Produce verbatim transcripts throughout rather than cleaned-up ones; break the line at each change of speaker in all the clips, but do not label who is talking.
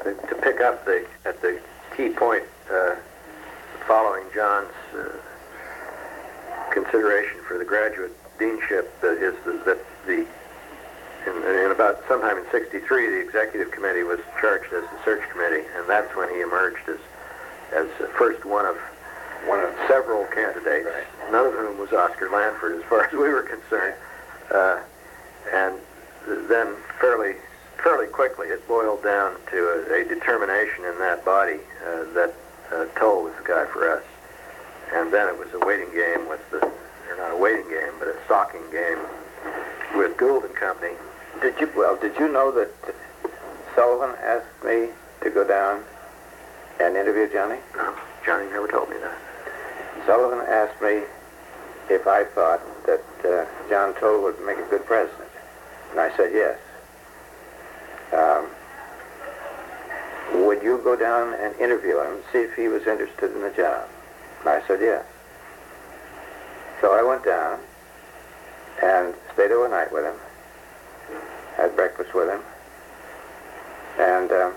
to, to pick up the at the key point uh, following John's uh, consideration for the graduate deanship, uh, is the, that the in, in about sometime in sixty-three, the executive committee was charged as the search committee, and that's when he emerged as as the first one of one of several candidates, right. None of whom was Oscar Lanford, as far as we were concerned. Uh, and then fairly fairly quickly, it boiled down to a, a determination in that body uh, that uh, Toll was the guy for us. And then it was a waiting game with the, or not a waiting game, but a stalking game with Gould and Company.
Did you, well, did you know that Sullivan asked me to go down and interview Johnny?
No, Johnny never told me that.
Sullivan asked me if I thought that uh, John Toll would make a good president. And I said yes. Um, would you go down and interview him and see if he was interested in the job? And I said yes. So I went down and stayed overnight with him, had breakfast with him, and uh,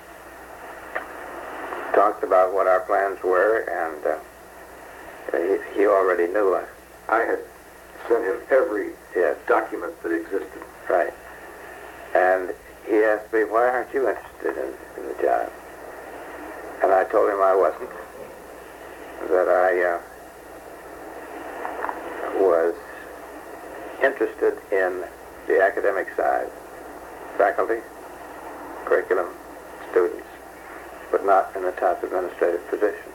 talked about what our plans were, and uh, he, he already knew us.
I had sent him every
yes.
document that existed.
Right. And he asked me, why aren't you interested in, in the job? And I told him I wasn't, that I uh, was interested in the academic side, faculty, curriculum, students, but not in the top administrative position.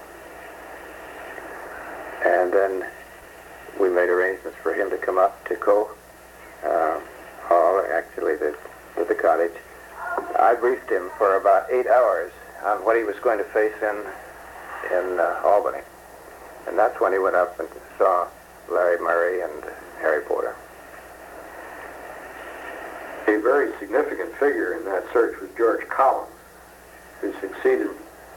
And then we made arrangements for him to come up to Co uh, Hall, actually the, to the cottage. I briefed him for about eight hours on what he was going to face in, in uh, Albany. And that's when he went up and saw Larry Murray and Harry Porter.
A very significant figure in that search was George Collins, who succeeded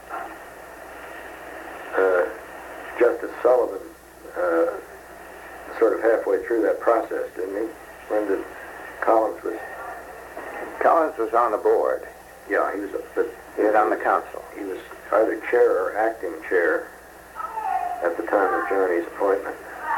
uh, Justice Sullivan uh, sort of halfway through that process, didn't he? When did Collins was...
Collins was on the board.
Yeah, he was... But
he was on the council.
He was either chair or acting chair at the time of Johnny's appointment.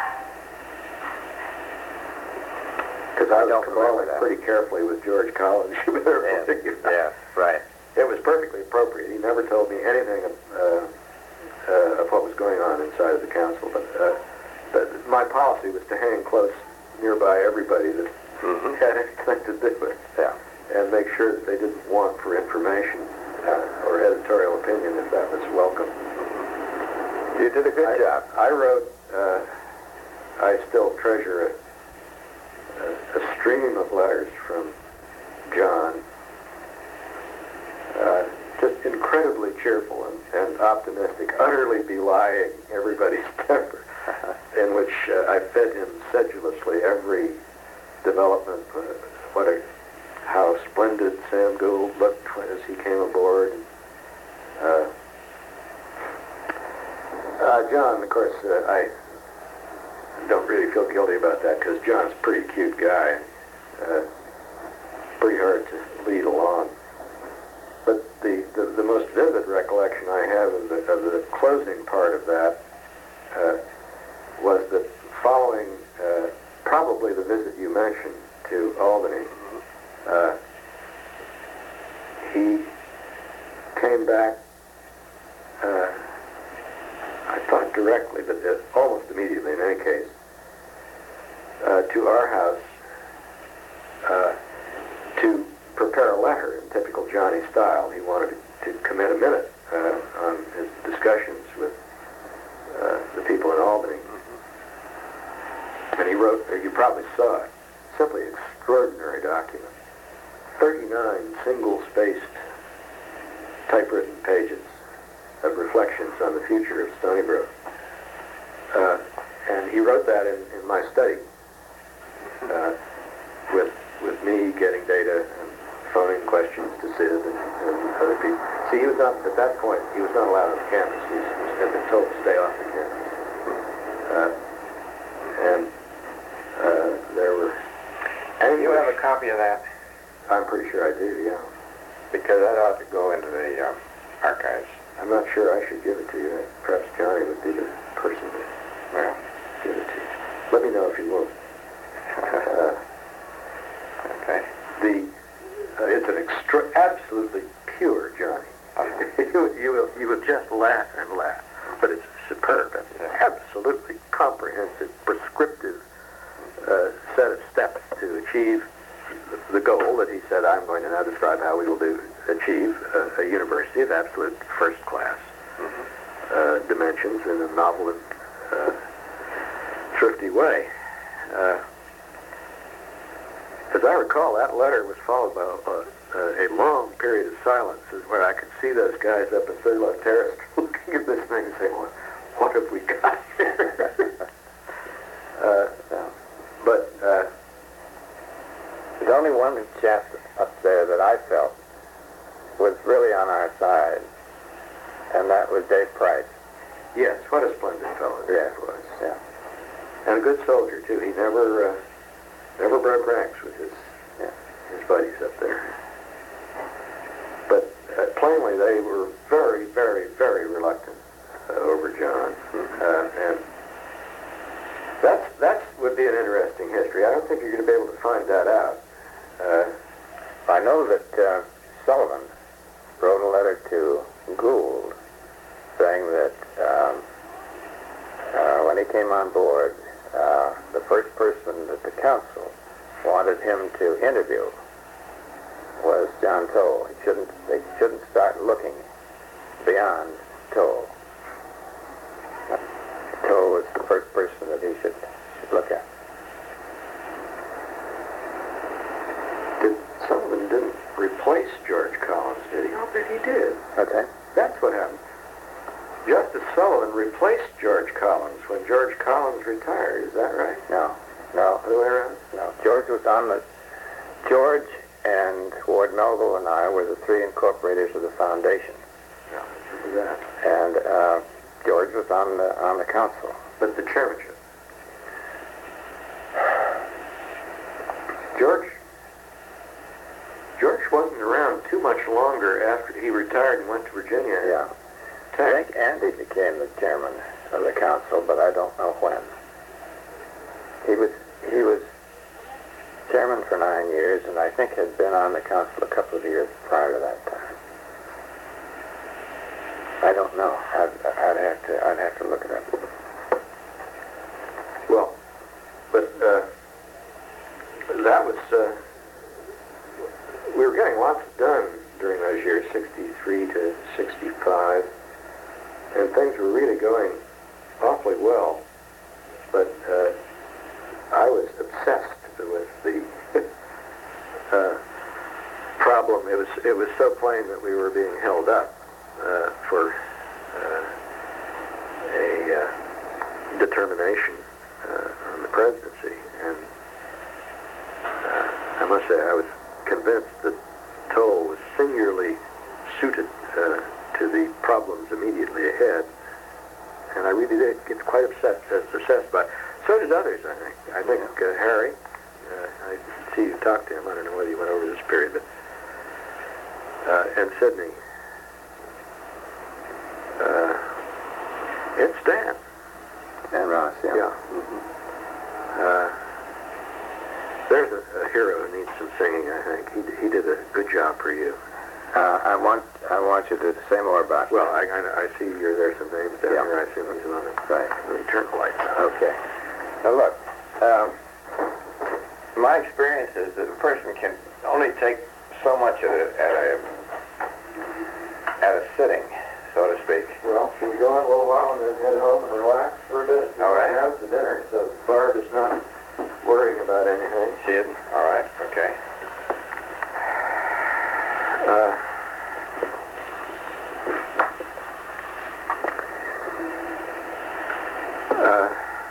Because I, I was consulting pretty carefully with George Collins.
yeah, yeah, right.
It was perfectly appropriate. He never told me anything of, uh, uh, of what was going on inside of the council, but, uh, but my policy was to hang close nearby everybody that mm-hmm. had anything to do with it,
yeah.
and make sure that they didn't want for information uh, or editorial opinion if that was welcome.
You did a good
I,
job.
I wrote, uh, I still treasure it, a stream of letters from John, uh, just incredibly cheerful and, and optimistic, utterly belying everybody's temper, in which uh, I fed him sedulously every development, uh, what a, how splendid Sam Gould looked as he came aboard. Uh, uh, John, of course, uh, I don't really feel guilty about that because John's a pretty cute guy. Uh, pretty hard to lead along. But the, the, the most vivid recollection I have of the, of the closing part of that uh, was that following uh, probably the visit you mentioned to Albany, uh, he came back, uh, I thought directly, but uh, almost immediately in any case, uh, to our house uh, to prepare a letter in typical Johnny style. He wanted to commit a minute uh, on his discussions with uh, the people in Albany. Mm-hmm. And he wrote, uh, you probably saw it, simply extraordinary document. thirty-nine single-spaced typewritten pages of reflections on the future of Stony Brook. Uh, and he wrote that in, in my study uh, with with me getting data and phoning questions to Sid and, and other people. See, he was not, at that point, he was not allowed on the campus. He was, he had been told to stay off the campus. Uh, and uh, there were...
And you have a copy of that?
I'm pretty sure I do, yeah.
because that ought to go into the um, archives.
I'm not sure I should give it to you. Perhaps Johnny would be the person to
Well,
give it to you. Let me know if you won't. Uh,
okay.
the uh, it's an extra, absolutely pure Johnny. you, you will you will just laugh and laugh, but it's superb. It's an absolutely comprehensive, prescriptive uh, set of steps to achieve the goal that he said, I'm going to now describe how we will do achieve a, a university of absolute first class mm-hmm. uh, dimensions in a novel and uh, thrifty way. Uh, as I recall, that letter was followed by a, a long period of silence where I could see those guys up in Third Love Terrace looking at this thing and saying, well, what have we got here? uh, but uh,
there's only one chap up there that I felt was really on our side, and that was Dave Price.
Yes, what a splendid fellow
yeah.
Dave was.
Yeah.
And a good soldier, too. He never uh, never broke ranks with his,
yeah.
his buddies up there. But uh, plainly, they were very, very, very reluctant uh, over John. Mm-hmm. uh, and that's, that's would be an interesting history. I don't think you're going to be able to find that out. Uh,
I know that uh, Sullivan wrote a letter to Gould saying that um, uh, when he came on board, uh, the first person that the council wanted him to interview was John Toll. He shouldn't, they shouldn't start looking beyond Toll. Toll was the first person that he should, should look at.
Did Sullivan didn't replace George Collins, did he? I bet he did.
Okay.
That's what happened. Justice Sullivan replaced George Collins when George Collins retired. Is that right?
No. No.
Other way around?
No. George was on the... George and Ward Melville and I were the three incorporators of the foundation.
No, I remember that.
And uh, George was on the on the council.
But the chairmanship. George George wasn't around too much longer after he retired and went to Virginia.
Yeah. I think Andy became the chairman of the council, but I don't know when. He was he was chairman for nine years, and I think had been on the council a couple of years prior to that time. I don't know. I'd, I'd have to I'd have to look it up.
Well, but uh, that was uh, we were getting lots done during those years, sixty-three to sixty-five, and things were really going awfully well. But uh, I was obsessed with the uh, problem. It was it was so plain that we were being held up uh, for uh, a uh, determination uh, on the presidency, and uh, I must say I was convinced that Toll was singularly suited uh, to the problems immediately ahead, and I really did get quite obsessed, obsessed by it. So did others, I think. I think uh, Harry, uh, I see you talked to him, I don't know whether you went over this period, but, uh, and Sidney. Uh, and Stan.
And Ross, yeah.
Yeah. Mm-hmm. Uh, there's a, a hero who needs some singing, I think. He, he did a good job for you.
Uh, I want I want you to say more about
Well, I, I, I see you're there some names down
yeah.
here. I assume he's on it.
Right.
Let me turn the lights on.
Okay. Now look, um, my experience is that a person can only take so much at a, at a, at a sitting, so to speak.
Well, can we go on a little while and then head home and relax for a bit?
All right.
Have the dinner, so Barb is not worrying about anything.
She isn't? All right. Okay.
Uh, uh,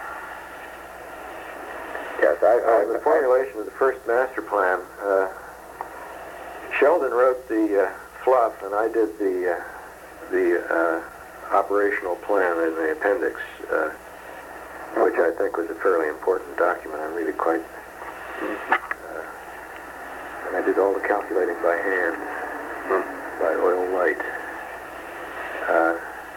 yes, I, I,
uh, the formulation of the first master plan, uh, Sheldon wrote the uh, fluff, and I did the uh, the uh, operational plan in the appendix, uh, which I think was a fairly important document. I read it quite. Uh, and I did all the calculating by hand.
Mm-hmm.
by oil light. Uh,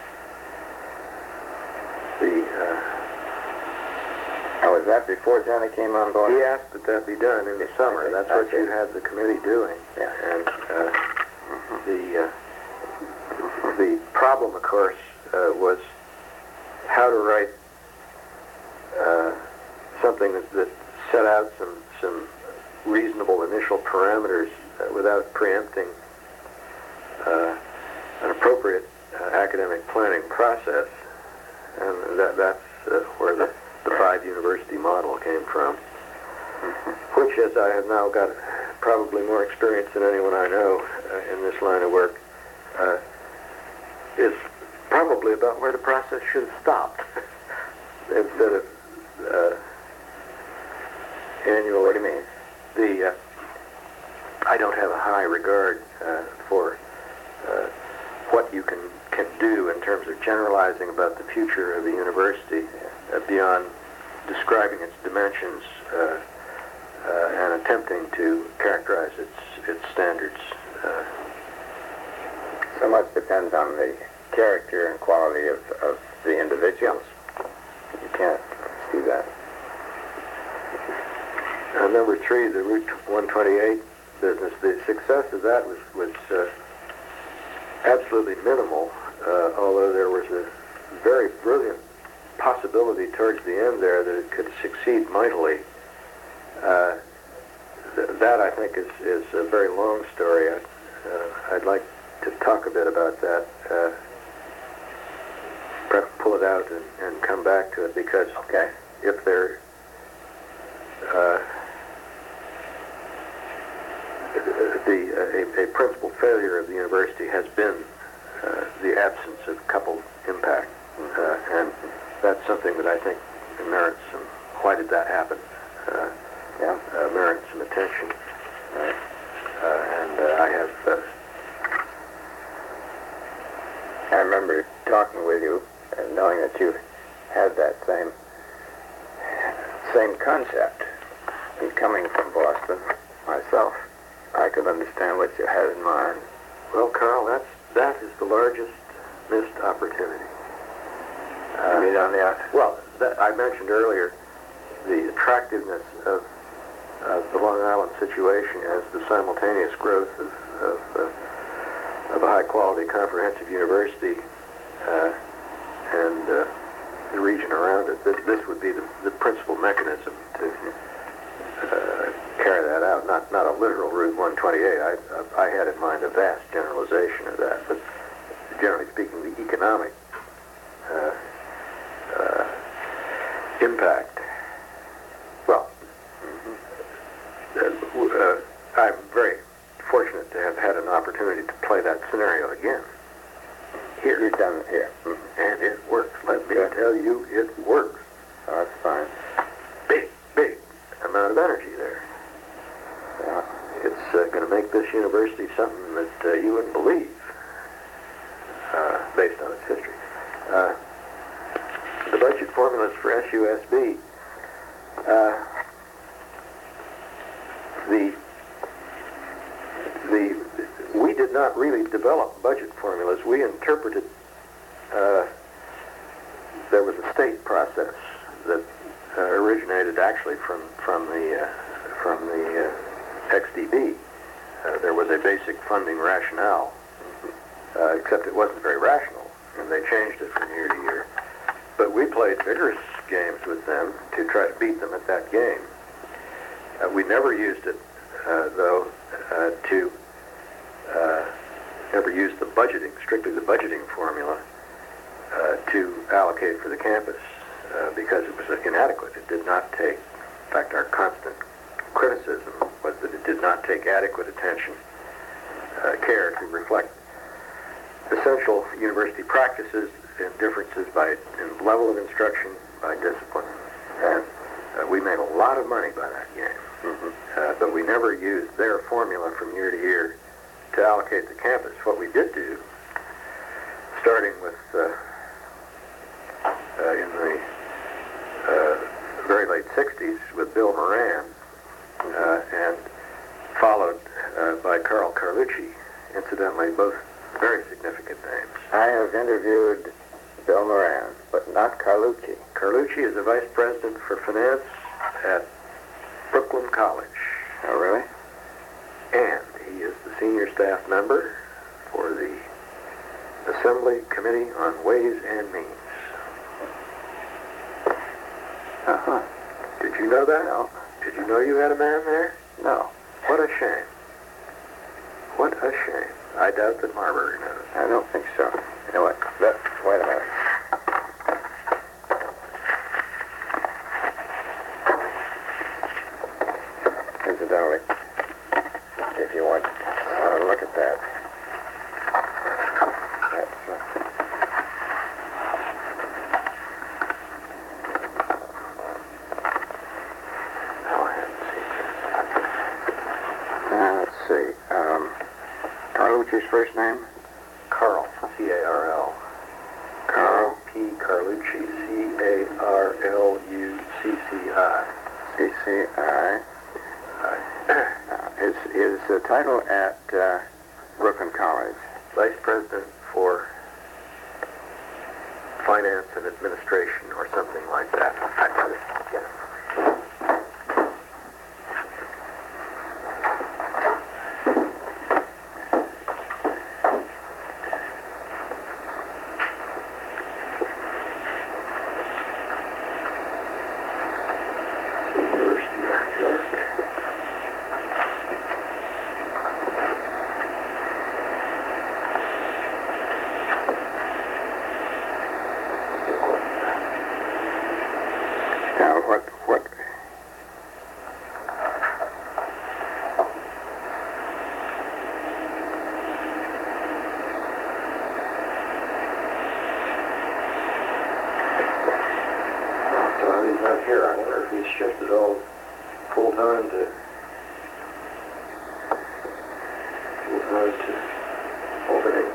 the uh,
Now, was that before Johnny came on board?
he asked that that be done in the summer. That's what you had the committee doing.
Yeah.
And uh, the uh, the problem, of course, uh, was how to write uh, something that, that set out some some reasonable initial parameters uh, without preempting uh, an appropriate uh, academic planning process, and that that's uh, where the, the five university model came from, which, as I have now got probably more experience than anyone I know uh, in this line of work, uh, is probably about where the process should have stopped instead of uh, annual.
What do you mean?
The uh, I don't have a high regard uh, for uh, what you can can do in terms of generalizing about the future of the university uh, beyond describing its dimensions uh, uh, and attempting to characterize its its standards. Uh,
So much depends on the character and quality of, of the individuals. You can't do that.
Uh, number three, the Route one twenty-eight business, the success of that was, was uh, absolutely minimal, uh, although there was a very brilliant possibility towards the end there that it could succeed mightily. Uh, th- that, I think, is, is a very long story. I, uh, I'd like to talk a bit about that, uh, perhaps pull it out and, and come back to it, because
Okay.
if there uh, the a, a principal failure of the university has been uh, the absence of coupled impact, uh, and that's something that I think merits some. Why did that happen? Uh,
Yeah.
uh, merits some attention, uh, uh, and uh, I have. Uh,
I remember talking with you and knowing that you had that same same concept. And coming from Boston myself, I could understand what you had in mind.
Well, Carl, that's that is the largest missed opportunity.
Uh, you mean on the out?
Well, that, I mentioned earlier the attractiveness of, of the Long Island situation as the simultaneous growth of, of, uh, of a high-quality comprehensive university uh, and uh, the region around it. This, this would be the, the principal mechanism to uh, carry that out. Not not a literal Route one twenty-eight. I, I had in mind a vast generalization of that, but generally speaking, the economic uh, uh, impact. Well, uh, uh, I'm very fortunate to have had an opportunity to play that scenario again. Here.
You've done it here.
And it works. Let me
Good.
tell you, it works.
Oh, that's fine.
Big, big amount of energy there.
Yeah.
It's uh, going to make this university something that uh, you wouldn't believe, uh, based on its history. Uh, the budget formulas for S U S B, uh, the the we did not really develop budget formulas. We interpreted. Uh, there was a state process that uh, originated actually from from the uh, from the uh, X D B. Uh, there was a basic funding rationale, uh, except it wasn't very rational, and they changed it from year to year. But we played vigorous games with them to try to beat them at that game. Uh, we never used it, uh, though, uh, to uh, never used the budgeting, strictly the budgeting formula, uh, to allocate for the campus, uh, because it was inadequate. It did not take, in fact, our constant criticism was that it did not take adequate attention, uh, care to reflect essential university practices and differences by in level of instruction, by discipline. And uh, we made a lot of money by that game.
Mm-hmm.
Uh, but we never used their formula from year to year to allocate the campus. What we did do, starting with uh, uh, in the uh, very late sixties with Bill Moran, uh, and followed uh, by Carl Carlucci incidentally, both very significant names.
I have interviewed Bill Moran, but not Carlucci.
Carlucci is the vice president for finance at Brooklyn College.
Oh, really?
And he is the senior staff member for the Assembly Committee on Ways and Means.
Uh-huh.
Did you know that?
No.
Did you know you had a man there?
No.
What a shame. What a shame. I doubt that Marbury knows.
I don't think so. You know what? Let, wait a minute. Incidentally, if you want to look at that. That's, uh,
No, I haven't seen
uh, let's see. Um, Carlucci's first name?
Carl, C A R L. Carl P. Carlucci, C A R L U C C I.
C C I. Uh, his his uh, title at uh, Brooklyn College.
Vice President for Finance and Administration or something like that. I'd rather get it. University of New York.
Now, what what?
So he's not here. I wonder if he's shifted all full time to full time to Albany.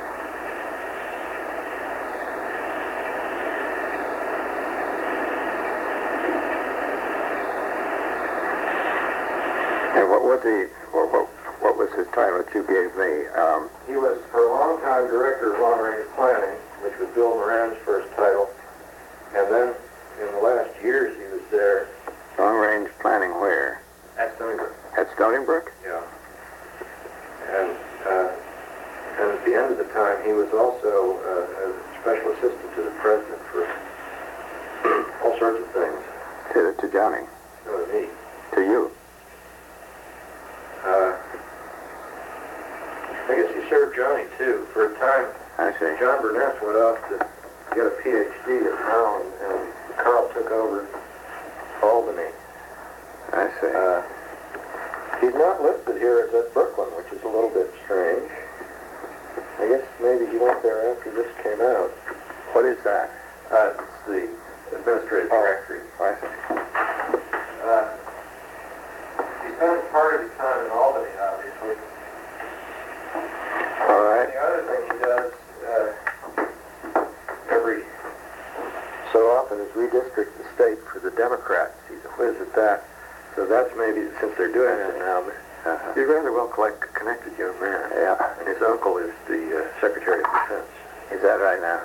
And what was he? What, what, what was his title that you gave me? Um,
He was for a long time director of long-range planning, which was Bill Moran's first title. And then in the last years he was there
long-range planning where?
at Stony Brook.
At Stony Brook?
Yeah. And, uh, and at the end of the time he was also uh, a special assistant to the president for all sorts of things.
To, to Johnny?
No, to me.
To you?
Uh, I guess he served Johnny too. For a time,
I see.
John Burnett went off to get a P H D at Brown, and Carl took over Albany.
I see.
Uh, he's not listed here as at Brooklyn, which is a little bit strange. I guess maybe he went there after this came out.
What is that?
Uh, it's the administrative directory.
I see.
Uh, he spent part of his time in Albany, obviously.
All right.
The other thing he does uh, every so often is redistrict the state for the Democrats. He's a whiz at that. So that's maybe, since they're doing that now, but
Uh-huh.
he's a rather well collect, connected young man.
Yeah.
And his uncle is the uh, Secretary of Defense.
Is that right now?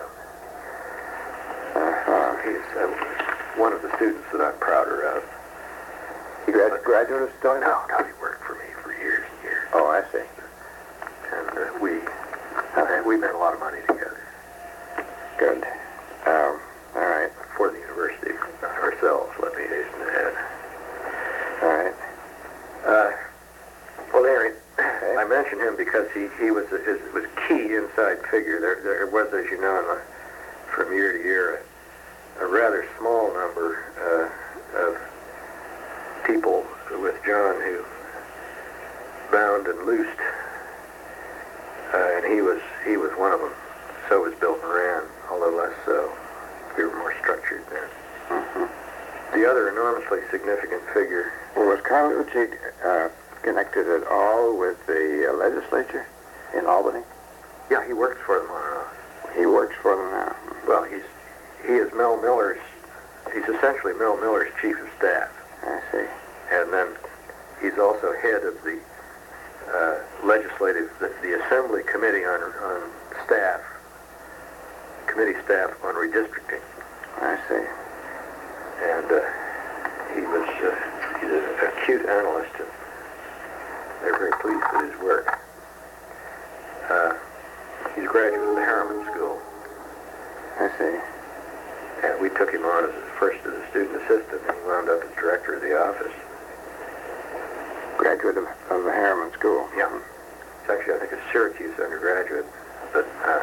Uh-huh.
He's uh, one of the students that I'm prouder of.
He grad- graduate of Stony
No,
Brook?
no, he worked for me for years and years.
Oh, I see.
And uh, we, uh, we made a lot of money together
Good. Um, all right.
for the university ourselves, let me hasten to add.
All right.
Uh, well, Larry,
Okay.
I mentioned him because he, he was a, his, was a key inside figure. There, there was, as you know, in the, from year to year, a, a rather small number uh, of people with John who bound and loosed, uh, and he was he was one of them. So was Bill Moran, although less so. We were more structured then.
Mm-hmm.
The other enormously significant figure.
Well, was Carlucci uh, connected at all with the uh, legislature in Albany?
Yeah, he works for them on and off.
He works for them now.
Well, he's he is Mel Miller's. He's essentially Mel Miller's chief of staff,
I see.
and then he's also head of the uh, legislative, the, the Assembly Committee on, on Staff, Committee Staff on Redistricting.
I see.
And uh, he was uh, he's an acute analyst, and they're very pleased with his work. Uh, he's a graduate of the Harriman School.
I see.
And we took him on as first as a student assistant, and he wound up as director of the office.
Graduate of, of the Harriman School.
Yeah. It's actually, I think, a Syracuse undergraduate. But, uh,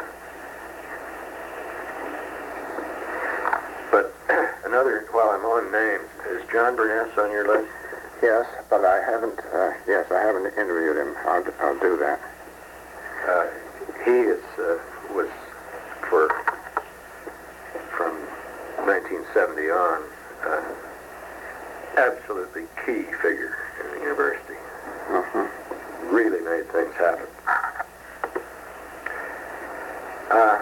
but another, while I'm on names, is John Burness on your list?
Yes, but I haven't, uh, yes, I haven't interviewed him. I'll, I'll do that.
Uh, he is, uh, was, for, from nineteen seventy on, uh, absolutely key figure in the university.
Mm-hmm.
Really made things happen. Uh,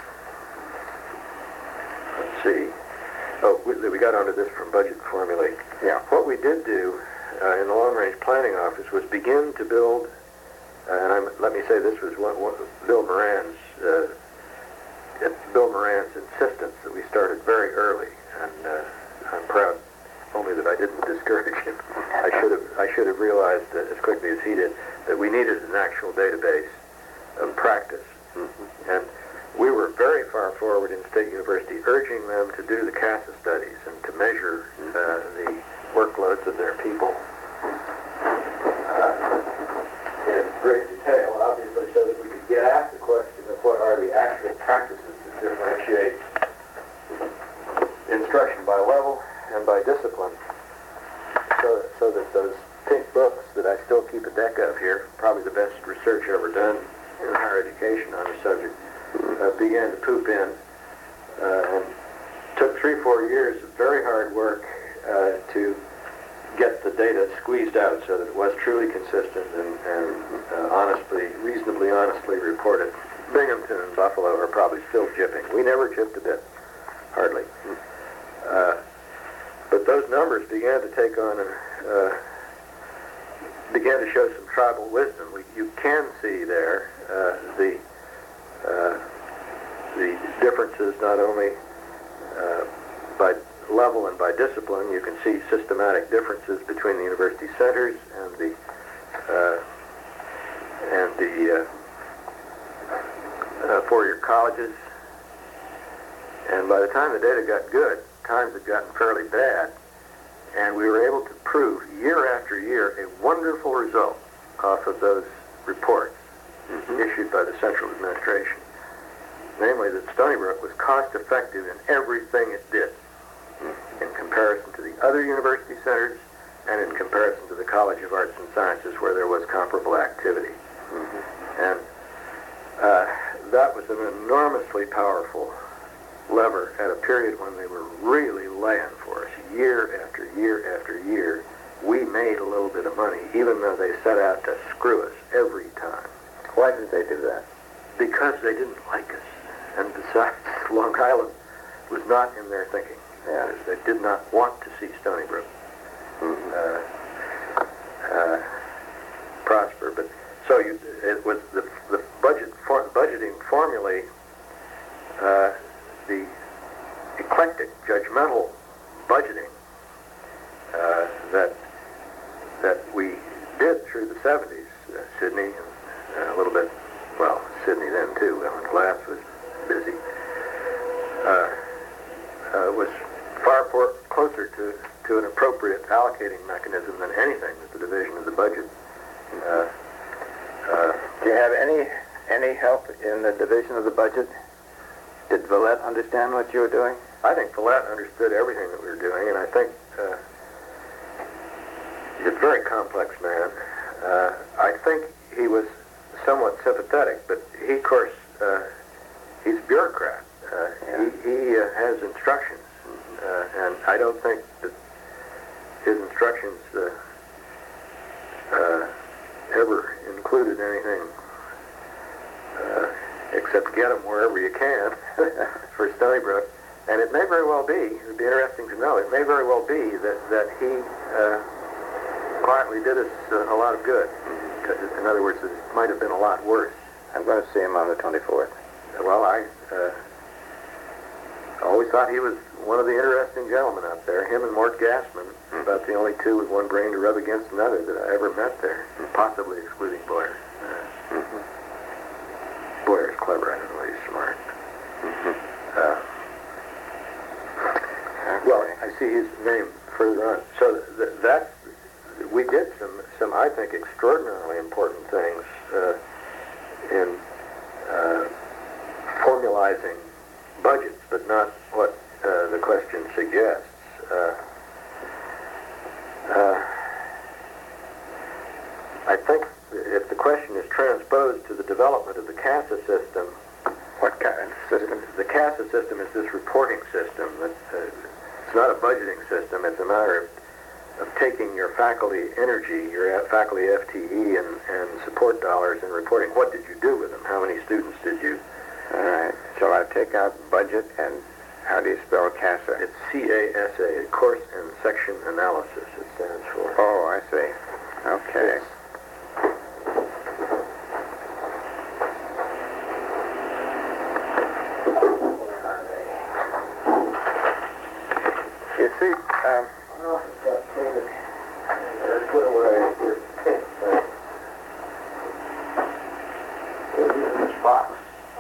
let's see. Oh, we, we got onto this from budget formulae.
Yeah.
What we did do uh, in the Long Range Planning Office was begin to build, uh, and I'm, let me say this was one, one, Bill Moran's, uh, Bill Moran's insistence that we started very early, and uh, I'm proud only that I didn't discourage him. I should have I should have realized uh, as quickly as he did that we needed an actual database of practice. Mm-hmm. And we were very far forward in State University, urging them to do the CASA studies and to measure uh, the workloads of their people uh, in great detail, obviously, so that we could get at the question of what are the actual practices that differentiate instruction by level and by discipline, so, so that those pink books that I still keep a deck of here, probably the best research ever done in higher education on the subject, uh, began to poop in, uh, and took three, four years of very hard work uh, to get the data squeezed out so that it was truly consistent and, and uh, honestly, reasonably honestly reported. Binghamton and Buffalo are probably still jipping. We never jipped a bit, hardly. Uh, But those numbers began to take on, a, uh, began to show some tribal wisdom. We, you can see there uh, the uh, the differences not only uh, by level and by discipline. You can see systematic differences between the university centers and the uh, and the uh, uh, four-year colleges. And by the time the data got good, times had gotten fairly bad, and we were able to prove year after year a wonderful result off of those reports mm-hmm. issued by the central administration. Namely, that Stony Brook was cost-effective in everything it did mm-hmm. in comparison to the other university centers and in comparison to the College of Arts and Sciences where there was comparable activity. Mm-hmm. And uh, that was an enormously powerful lever at a period when they were really laying for us year after year after year. We made a little bit of money, even though they set out to screw us every time.
Why did they do that?
Because they didn't like us. And besides, Long Island was not in their thinking.
Yeah.
They did not want to see Stony Brook mm-hmm. uh, uh, prosper. But so you, it was the, the budget for, budgeting formulae. Uh, the eclectic, judgmental budgeting uh, that that we did through the seventies, uh, Sydney, and uh, a little bit, well, Sydney then too, Ellen Glass was busy, uh, uh, was far more closer to, to an appropriate allocating mechanism than anything that the division of the budget. Uh, uh,
Do you have any any help in the division of the budget? Did Villette understand what you were doing?
I think Villette understood everything that we were doing, and I think uh, he's a very complex man. Uh, I think he was somewhat sympathetic, but he, of course, uh, he's a bureaucrat. Uh, yeah. He, he uh, has instructions, uh, and I don't think that his instructions uh, uh, ever included anything uh, except get them wherever you can for Stony Brook. And it may very well be, it would be interesting to know, it may very well be that, that he uh, quietly did us uh, a lot of good. In other words, it might have been a lot worse.
I'm going to see him on the twenty-fourth.
Well, I uh, always thought he was one of the interesting gentlemen out there. Him and Mort Gassman, mm-hmm. about the only two with one brain to rub against another that I ever met there, mm-hmm. possibly excluding Boyer. Uh, mm-hmm. Boyer's clever. I don't know, he's smart. Mm-hmm. Uh, okay. Well, I see his name further on. So th- that we did some, some I think, extraordinarily important things uh, in uh, formalizing budgets, but not what uh, the question suggests. Uh, uh, I think if the question is transposed to the development of the CASA system,
what kind of system?
The CASA system is this reporting system. That, uh, it's not a budgeting system. It's a matter of of taking your faculty energy, your faculty F T E and, and support dollars and reporting what did you do with them? How many students did you?
All right. So I take out budget and how do you spell CASA?
It's C A S A, Course and Section Analysis it stands for.
Oh, I see. Okay.
Yes.
You see, um,
oh, got David. Uh, put away your pen. Put it in this box.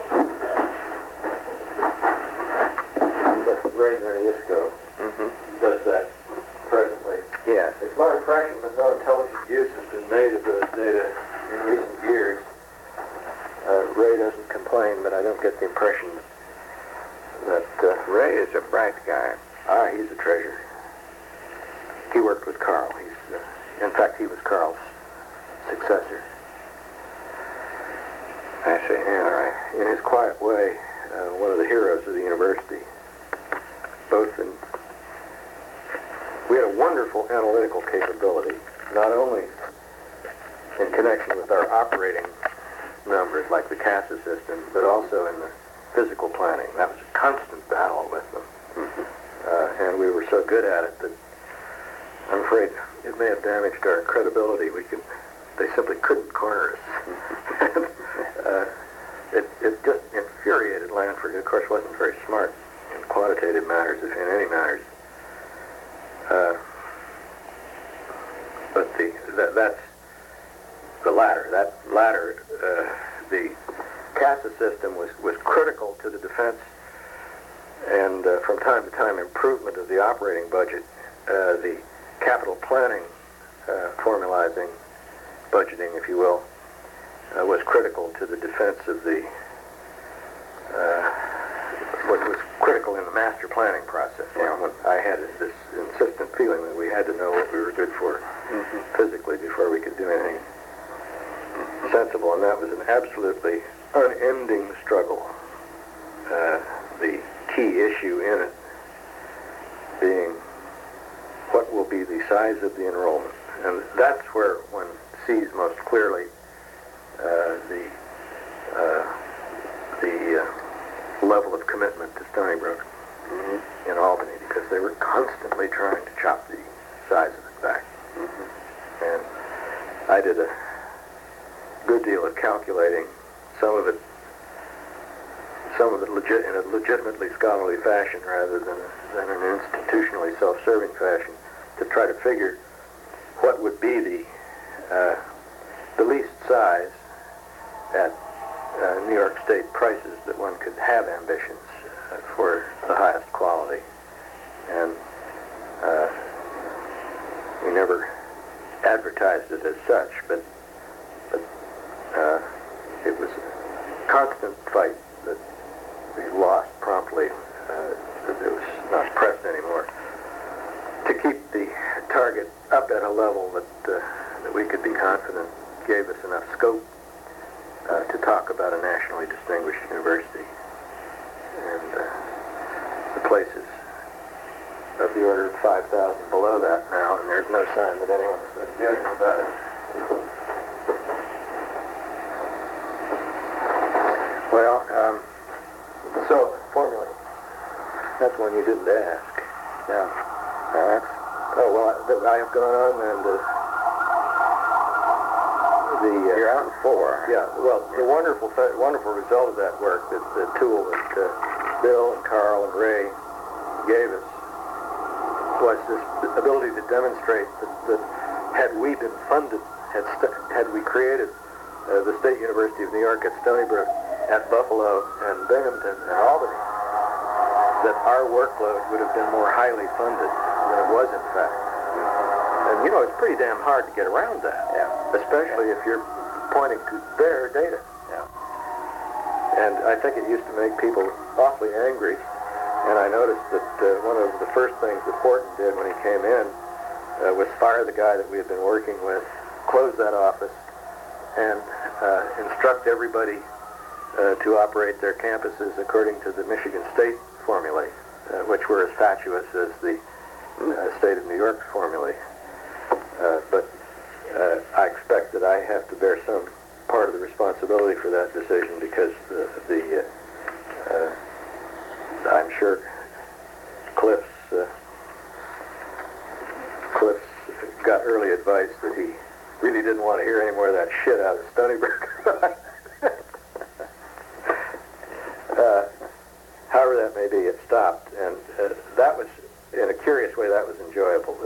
But Ray Nardisco
mm-hmm.
does that presently.
Yes.
It's my impression that no intelligent use has been made of those data in recent years. Uh, Ray doesn't complain, but I don't get the impression that uh,
Ray is a bright guy.
Ah, he's a treasure. He worked with Carl. He's, uh, in fact, he was Carl's successor.
I see.
And
All right.
in his quiet way, uh, one of the heroes of the university. Both in, we had a wonderful analytical capability, not only in connection with our operating numbers like the CASA system, but also in the physical planning. That was a constant battle with them. Mm-hmm. Uh, and we were so good at it that I'm afraid it may have damaged our credibility. We could, they simply couldn't corner us. uh, it, it just infuriated Lanford, who of course wasn't very smart in quantitative matters, if in any matters. Uh, but the that, that's the latter. That latter, uh, the CASA system was, was critical to the defense and uh, from time to time improvement of the operating budget. Uh, the capital planning, uh, formalizing, budgeting, if you will, uh, was critical to the defense of the, uh, what was critical in the master planning process. You know, when I had this insistent feeling that we had to know what we were good for mm-hmm. physically before we could do anything sensible, and that was an absolutely unending struggle. Uh, the key issue in it being what will be the size of the enrollment. And that's where one sees most clearly uh, the uh, the uh, level of commitment to Stony Brook mm-hmm. in Albany, because they were constantly trying to chop the size of it back. Mm-hmm. And I did a good deal of calculating, some of it some of it legit in a legitimately scholarly fashion rather than, than an institutionally self-serving fashion, to try to figure what would be the uh, the least size at uh, New York State prices that one could have ambitions uh, for the highest quality. And uh, we never advertised it as such, but, but uh, it was a constant fight that we lost promptly, uh, that it was not pressed anymore, to keep the target up at a level that, uh, that we could be confident gave us enough scope uh, to talk about a nationally distinguished university. And uh, the place is of the order of five thousand below that now, and there's no sign that anyone's doing anything about it. Well, um, so, formula. That's one you didn't ask.
Yeah. Uh,
Oh, well, I, I have gone on and uh, the uh,
You're out in four.
yeah, well, the wonderful th- wonderful result of that work, that the tool that uh, Bill and Carl and Ray gave us, was this ability to demonstrate that, that had we been funded, had st- had we created uh, the State University of New York at Stony Brook, at Buffalo and Binghamton and Albany, that our workload would have been more highly funded than it was in fact. And you know, it's pretty damn hard to get around that,
Yeah.
especially if you're pointing to their data.
Yeah.
And I think it used to make people awfully angry. And I noticed that uh, one of the first things that Horton did when he came in uh, was fire the guy that we had been working with, close that office, and uh, instruct everybody uh, to operate their campuses according to the Michigan State formulae, uh, which were as fatuous as the uh, State of New York's formulae. Uh, but uh, I expect that I have to bear some part of the responsibility for that decision, because the, the uh, uh, I'm sure Cliff's uh, Cliff's got early advice that he really didn't want to hear any more of that shit out of Stony Brook. uh, however that may be, it stopped, and uh, that was, in a curious way, that was enjoyable.